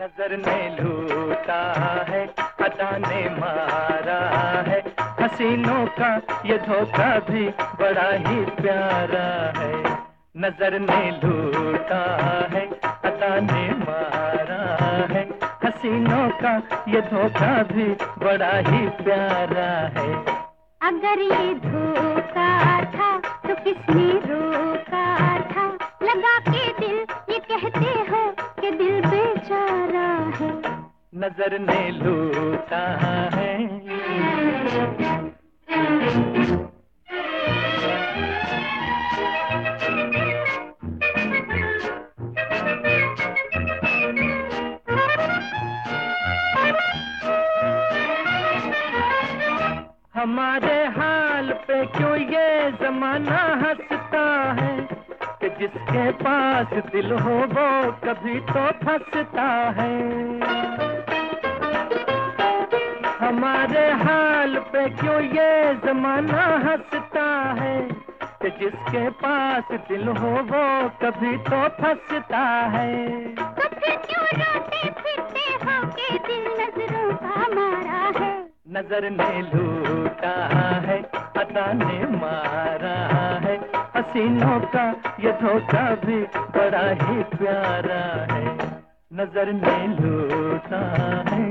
नजर ने लूटा है, अदा ने मारा है, हसीनों का ये धोखा भी बड़ा ही प्यारा है। नजर ने लूटा है, अदा ने मारा है, हसीनों का ये धोखा भी बड़ा ही प्यारा है। अगर ये धोखा था तो किसने रोका था, लगा के दिल ये कहते हो कि दिल बेचारा है। नजर ने लूटा है। हमारे हाल पे क्यों ये जमाना हंसता है, कि जिसके पास दिल हो वो कभी तो फंसता है। हमारे हाल पे क्यों ये जमाना हंसता है, कि जिसके पास दिल हो वो कभी तो फंसता है। तो फिर क्यों रोते फिरते हो कि दिल नजरों का मारा है। नजर ने लूटा है, अदा ने मारा है, हसीनों का ये धोखा भी बड़ा ही प्यारा है। नजर ने लूटा है।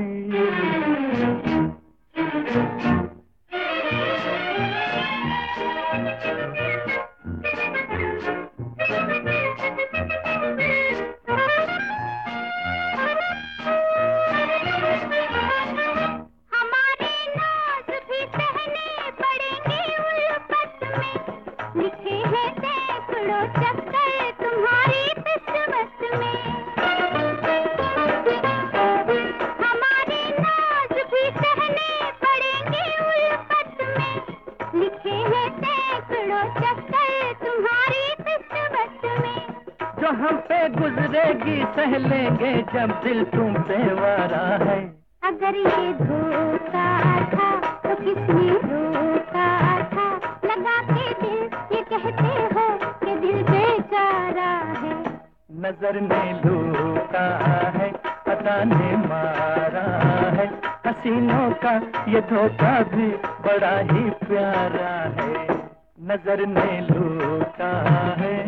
लिखे हैं सैकड़ों चक्कर तुम्हारी किस्मत में। हमारे नाज भी सहने पड़ेंगे उल्फत में। लिखे हैं सैकड़ों चक्कर तुम्हारी किस्मत में। जो हम पे गुजरेगी सह लेंगे जब दिल तुम पे वारा है। अगर ये धोखा था तो किसने रोका था, लगा के दिल ये कहते हो कि दिल बेचारा है। नजर ने लूटा है, अदा ने मारा है, हसीनों का ये धोखा भी बड़ा ही प्यारा है। नजर ने लूटा है।